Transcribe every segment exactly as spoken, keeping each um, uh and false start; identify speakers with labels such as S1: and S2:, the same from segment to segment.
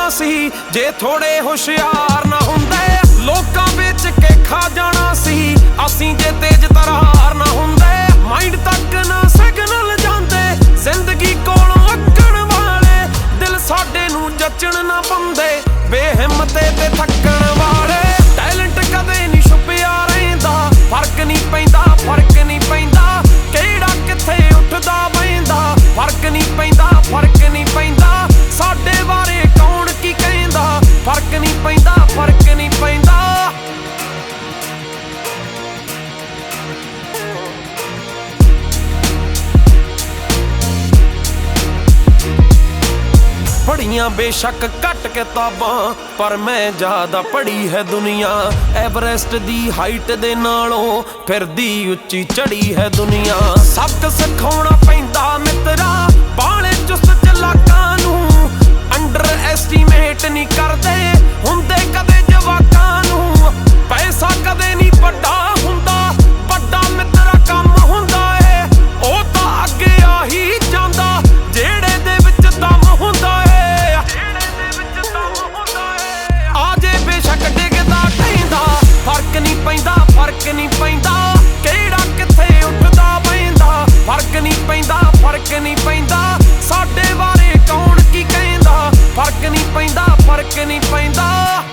S1: ਜਾਣਾ ਸੀ ਜੇ ਥੋੜੇ ਹੁਸ਼ਿਆਰ ਨਾ ਹੁੰਦੇ। ਲੋਕਾਂ ਵਿੱਚ ਕੇ ਖਾ ਜਾਣਾ ਸੀ ਅਸੀਂ ਜੇ ਤੇਜ਼ ਤਰਾਰ ਨਾ ਹੁੰਦੇ। ਮਾਈਂਡ ਤੱਕ ਨਾ ਸਿਗਨਲ ਜਾਂਦੇ ਜ਼ਿੰਦਗੀ ਕੋਲੋਂ ਅੱਕਣ ਵਾਲੇ। ਦਿਲ ਸਾਡੇ ਨੂੰ ਜੱਚਣ ਨਾ ਪਾਉਂਦੇ ਬੇਹਿੰਮਤੇ ਤੇ ਥੱਕਣ ਵਾਲੇ। ਟੈਲੈਂਟ ਕਦੇ ਨਹੀਂ ਛੁਪਿਆ ਰਹਿੰਦਾ ਫਰਕ ਨਹੀਂ ਪੈਂਦਾ ਫਰਕ ਨਹੀਂ ਪੈਂਦਾ। ਕਿਹੜਾ ਕਿੱਥੇ ਉੱਠਦਾ ਬਹਿੰਦਾ ਫਰਕ ਨਹੀਂ ਪੈਂਦਾ ਫਰਕ ਨਹੀਂ ਪੈਂਦਾ। ਸਾਡੇ ਬਾਰੇ ਕੌਣ ਕੀ ਕਹਿੰਦਾ ਫਰਕ ਨਹੀਂ ਪੈਂਦਾ ਫਰਕ ਨਹੀਂ ਪੈਂਦਾ। ਪੜ੍ਹੀਆਂ ਬੇਸ਼ੱਕ ਘੱਟ ਕਿਤਾਬਾਂ ਪਰ ਮੈਂ ਜ਼ਿਆਦਾ ਪੜ੍ਹੀ ਹੈ ਦੁਨੀਆ। ਐਵਰੈਸਟ ਦੀ ਹਾਈਟ ਦੇ ਨਾਲੋਂ ਫਿਰਦੀ ਉੱਚੀ ਚੜੀ ਹੈ ਦੁਨੀਆ। ਸਬਕ ਸਿਖਾਉਣਾ ਪੈਂਦਾ ਮਿੱਤਰਾ ਬਾਲੇ ਚੁਸਤ ਚਲਾਕਾਂ ਨੂੰ। ਅੰਡਰ ਐਸਟੀਮੇਟ ਨਹੀਂ ਕਰਦੇ ਹੁੰਦੇ ਕਦੇ ਜਵਾਕਾਂ ਨੂੰ। ਪੈਸਾ ਕਦੇ ਨਹੀਂ ਵੱਡਾ ਹੁੰਦਾ ਵੱਡਾ ਮਿੱਤਰਾ ਕੰਮ ਹੁੰਦਾ ਏ। ਉਹ ਤਾਂ ਅੱਗੇ ਆ ਹੀ ਜਾਂਦਾ ਜਿਹੜੇ ਦੇ ਵਿੱਚ ਦਮ ਹੁੰਦਾ ਏ। ਫਰਕ ਨਹੀਂ ਪੈਂਦਾ ਫਰਕ ਨਹੀਂ ਪੈਂਦਾ। ਕਿਹੜਾ ਕਿੱਥੇ ਉੱਠਦਾ ਬਹਿੰਦਾ ਫਰਕ ਨਹੀਂ ਪੈਂਦਾ ਫਰਕ ਨਹੀਂ ਪੈਂਦਾ। ਸਾਡੇ ਬਾਰੇ ਕੌਣ ਕੀ ਕਹਿੰਦਾ ਫਰਕ ਨਹੀਂ ਪੈਂਦਾ ਫਰਕ ਨਹੀਂ ਪੈਂਦਾ।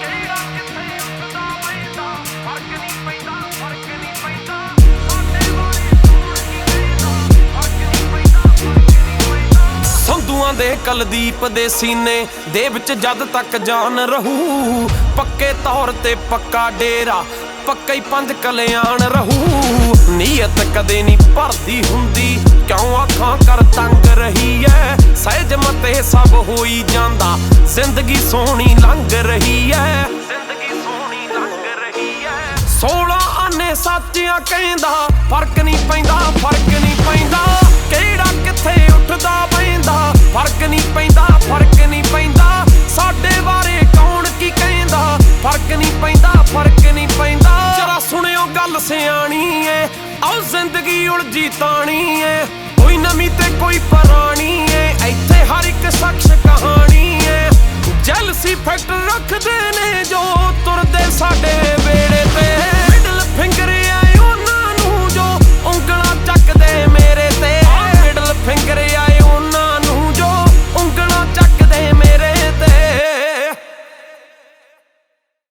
S1: ਸੰਧੂਆਂ ਦੇ ਕੁਲਦੀਪ ਦੇ ਸੀਨੇ ਦੇ ਵਿੱਚ ਜਦ ਤੱਕ ਜਾਨ ਰਹੂ। ਪੱਕੇ ਤੌਰ ਤੇ ਪੱਕਾ ਡੇਰਾ ਪੱਕਾ ਹੀ ਪੰਜ ਕਲਿਆਣ ਰਹੂ। ਨੀਅਤ ਕਦੇ ਨਹੀਂ ਭਰਦੀ ਹੁੰਦੀ ਕਿਉਂ ਅੱਖਾਂ ਕਰ ਤੰਗ ਰਹੀ ਐ। ਸਹਿਜ ਮਤੇ ਸਭ ਹੋਈ ਜਾਂਦਾ ਜ਼ਿੰਦਗੀ ਸੋਹਣੀ ਲੰਘ ਰਹੀ ਐ ਜ਼ਿੰਦਗੀ ਸੋਹਣੀ ਲੰਘ ਰਹੀ ਐ। ਸੋਲਾਂ ਆਨੇ ਸੱਚਿਆ ਕਹਿੰਦਾ ਫਰਕ ਨਹੀਂ ਪੈਂਦਾ ਫਰਕ ਨਹੀਂ ਪੈਂਦਾ। ਕਿਹੜਾ ਕਿੱਥੇ ਉੱਠਦਾ ਬਹਿੰਦਾ ਫਰਕ ਨਹੀਂ ਪੈਂਦਾ ਫਰਕ ਨਹੀਂ ਪੈਂਦਾ। ਸਾਡੇ ਬਾਰੇ ਕੌਣ ਕੀ ਕਹਿੰਦਾ ਫਰਕ ਨਹੀਂ ਪੈਂਦਾ ਫਰਕ ਨਹੀਂ ਪੈਂਦਾ। ਜਰਾ ਸੁਣਿਓ ਗੱਲ ਸਿਆਣੀ ਏ ਆਓ ਜ਼ਿੰਦਗੀ ਉਲਝੀ ਤਾਣੀ ਏ। ਕੋਈ ਨਵੀਂ ਤੇ ਕੋਈ ਪੁਰਾਣੀ ਏ ਇੱਥੇ ਹਰ ਇੱਕ ਸ਼ਖਸ ਕਹਾਣੀ ਏ। Jealousy fact